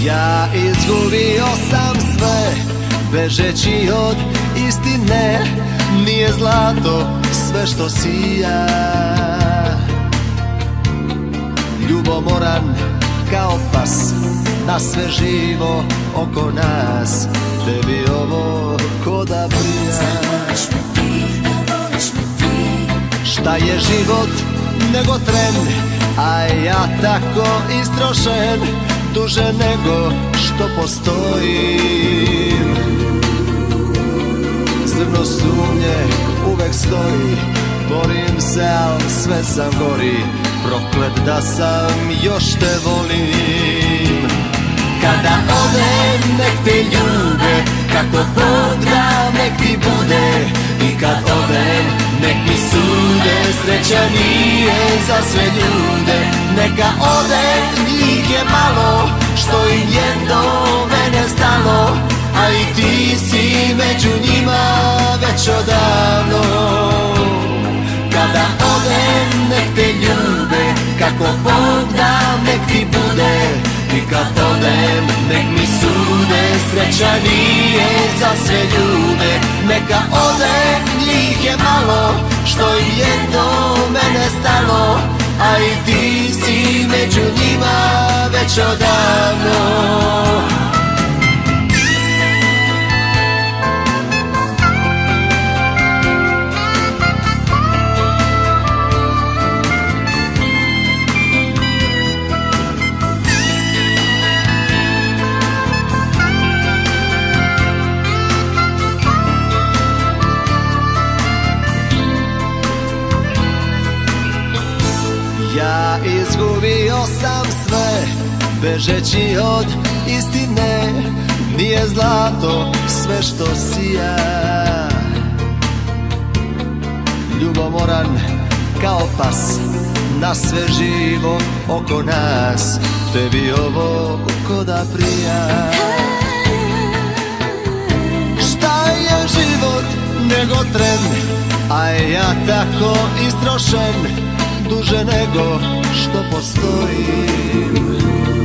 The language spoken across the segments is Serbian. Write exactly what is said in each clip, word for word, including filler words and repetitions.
Ja izgubio sam sve, bežeći od istine. Nije zlato sve što sija, ljubomoran kao pas na sve živo oko nas. Tebi ovo ko da prija. Šta je život nego tren, a ja tako istrošen, duže nego što postojim. Zrno sumnje uvek stoji, borim se, al sve sam gori. Proklet da sam još te volim. Kada odem nek te ljube, kako Bog da nek ti bude. I kad odem nek mi sude, sreća nije za sve ljude. Neka odem, njih je malo, što im je do mene stalo. A i ti si među njima već odavno. Kada odem nek te ljube, kako Bog da nek ti bude. I kad odem nek mi sude, sreća nije za sve ljude. Neka odem, njih je malo, što im je do mene stalo. A i ti si među njima već odavno. Ja izgubio sam sve, bežeći od istine. Nije zlato sve što sija, ljubomoran kao pas na sve živo oko nas. Tebi ovo ko da prija. Šta je život nego tren, a ja tako istrošen, duže nego što postojim.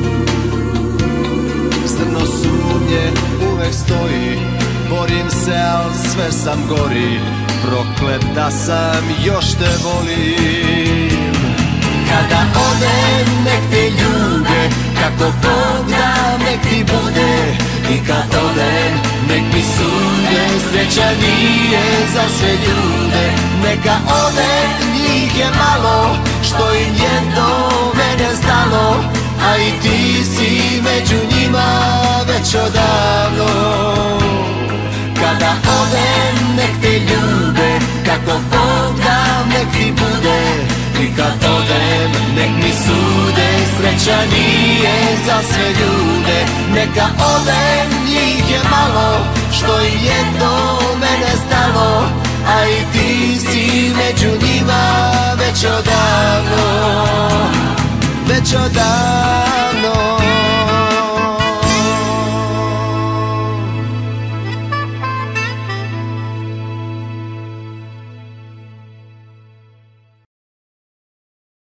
Zrno sumnje uvek stoji, borim se, al sve sam gori. Proklet da sam još te volim. Kada odem nek te ljube, kako Bog da nek ti bude. I kad odem nek mi sude, sreća nije za sve ljude. Neka odem, njih je malo, što im je do mene stalo. A i ti si među njima već odavno. Kada odem nek te ljube, kako Bog da nek ti bude. I kad odem nek mi sude, sreća nije za sve ljude. Neka odem, njih je malo, što im je do mene stalo. A i ti si među njima već odavno, već odavno.